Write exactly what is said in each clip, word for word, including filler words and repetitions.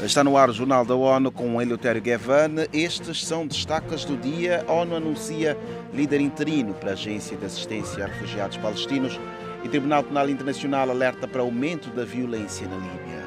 Está no ar o Jornal da ONU com Eleutério Gavan. Estes são destaques do dia. A ONU anuncia líder interino para a Agência de Assistência a Refugiados Palestinos e o Tribunal Penal Internacional alerta para aumento da violência na Líbia.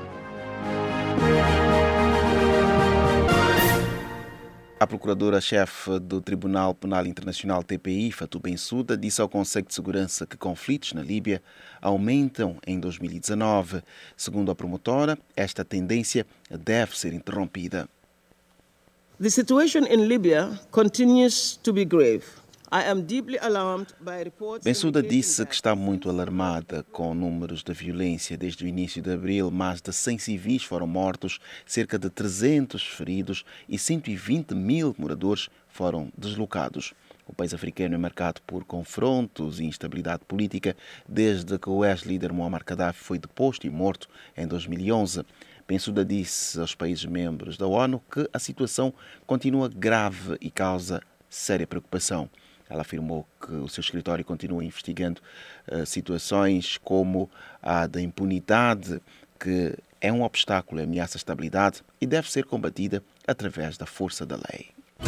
A procuradora-chefe do Tribunal Penal Internacional T P I, Fatou Bensouda, disse ao Conselho de Segurança que conflitos na Líbia aumentam em dois mil e dezanove. Segundo a promotora, esta tendência deve ser interrompida. The situation in Libya continues to be grave. I am deeply alarmed by reports. Bensouda disse que está muito alarmada com números de violência. Desde o início de abril, mais de cem civis foram mortos, cerca de trezentos feridos e cento e vinte mil moradores foram deslocados. O país africano é marcado por confrontos e instabilidade política desde que o ex-líder Muammar Gaddafi foi deposto e morto em dois mil e onze. Bensouda disse aos países membros da ONU que a situação continua grave e causa séria preocupação. Ela afirmou que o seu escritório continua investigando uh, situações como a da impunidade, que é um obstáculo e ameaça a estabilidade e deve ser combatida através da força da lei.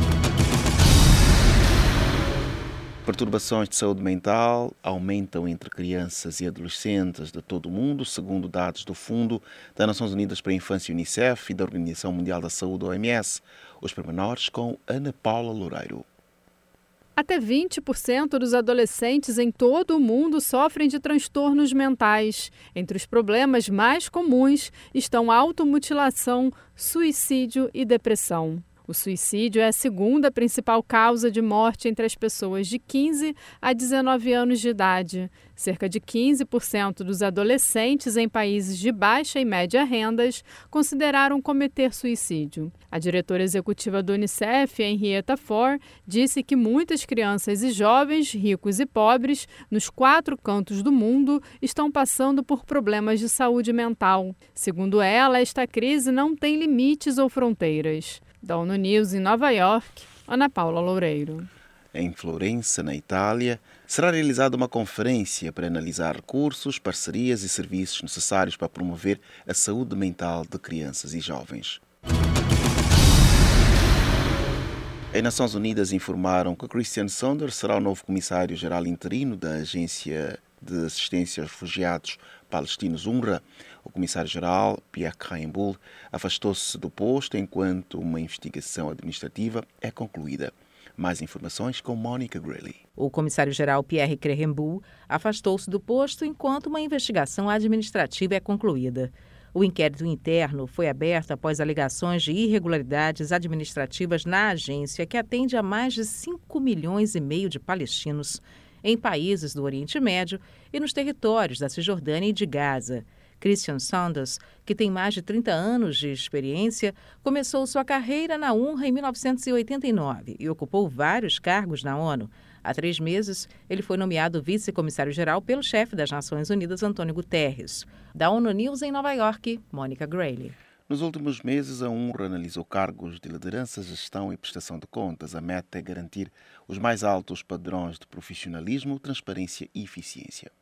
Perturbações de saúde mental aumentam entre crianças e adolescentes de todo o mundo, segundo dados do Fundo das Nações Unidas para a Infância Unicef e da Organização Mundial da Saúde, O M S. Os pormenores com Ana Paula Loureiro. Até vinte por cento dos adolescentes em todo o mundo sofrem de transtornos mentais. Entre os problemas mais comuns estão automutilação, suicídio e depressão. O suicídio é a segunda principal causa de morte entre as pessoas de quinze a dezenove anos de idade. Cerca de quinze por cento dos adolescentes em países de baixa e média rendas consideraram cometer suicídio. A diretora executiva do Unicef, Henrietta Fore, disse que muitas crianças e jovens, ricos e pobres, nos quatro cantos do mundo, estão passando por problemas de saúde mental. Segundo ela, esta crise não tem limites ou fronteiras. Da ONU News em Nova York, Ana Paula Loureiro. Em Florença, na Itália, será realizada uma conferência para analisar recursos, parcerias e serviços necessários para promover a saúde mental de crianças e jovens. As Nações Unidas informaram que Christian Sanders será o novo comissário-geral interino da Agência de Assistência aos Refugiados Palestinos, UNRWA. O comissário-geral, Pierre Krahenbuhl, afastou-se do posto enquanto uma investigação administrativa é concluída. Mais informações com Monica Greeley. O comissário-geral Pierre Krahenbuhl afastou-se do posto enquanto uma investigação administrativa é concluída. O inquérito interno foi aberto após alegações de irregularidades administrativas na agência, que atende a mais de cinco milhões e meio de palestinos em países do Oriente Médio e nos territórios da Cisjordânia e de Gaza. Christian Sanders, que tem mais de trinta anos de experiência, começou sua carreira na UNRWA em mil novecentos e oitenta e nove e ocupou vários cargos na ONU. Há três meses, ele foi nomeado vice-comissário-geral pelo chefe das Nações Unidas, Antônio Guterres. Da ONU News em Nova York, Monica Greeley. Nos últimos meses, a UNRWA analisou cargos de liderança, gestão e prestação de contas. A meta é garantir os mais altos padrões de profissionalismo, transparência e eficiência.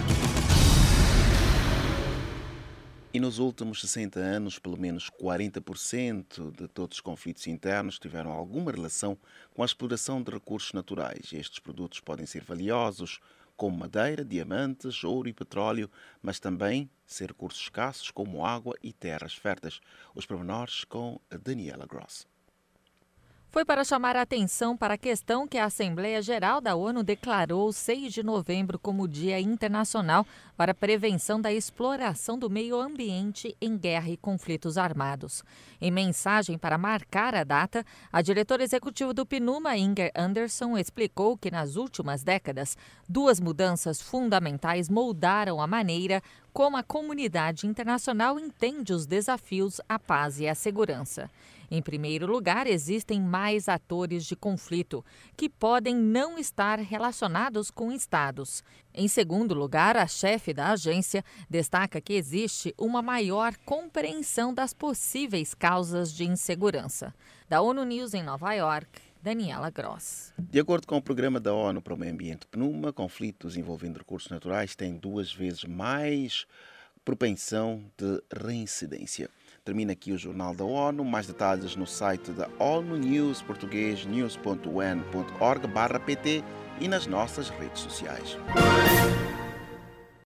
E nos últimos sessenta anos, pelo menos quarenta por cento de todos os conflitos internos tiveram alguma relação com a exploração de recursos naturais. Estes produtos podem ser valiosos, como madeira, diamantes, ouro e petróleo, mas também ser recursos escassos, como água e terras férteis. Os pormenores com a Daniela Gross. Foi para chamar a atenção para a questão que a Assembleia Geral da ONU declarou seis de novembro como Dia Internacional para a Prevenção da Exploração do Meio Ambiente em Guerra e Conflitos Armados. Em mensagem para marcar a data, a diretora executiva do PNUMA, Inger Anderson, explicou que nas últimas décadas, duas mudanças fundamentais moldaram a maneira como a comunidade internacional entende os desafios à paz e à segurança. Em primeiro lugar, existem mais atores de conflito, que podem não estar relacionados com estados. Em segundo lugar, a chefe da agência destaca que existe uma maior compreensão das possíveis causas de insegurança. Da ONU News em Nova York, Daniela Gross. De acordo com o Programa da ONU para o Meio Ambiente PNUMA, conflitos envolvendo recursos naturais têm duas vezes mais propensão de reincidência. Termina aqui o Jornal da ONU. Mais detalhes no site da ONU News, português, news ponto u n ponto org barra pt e nas nossas redes sociais.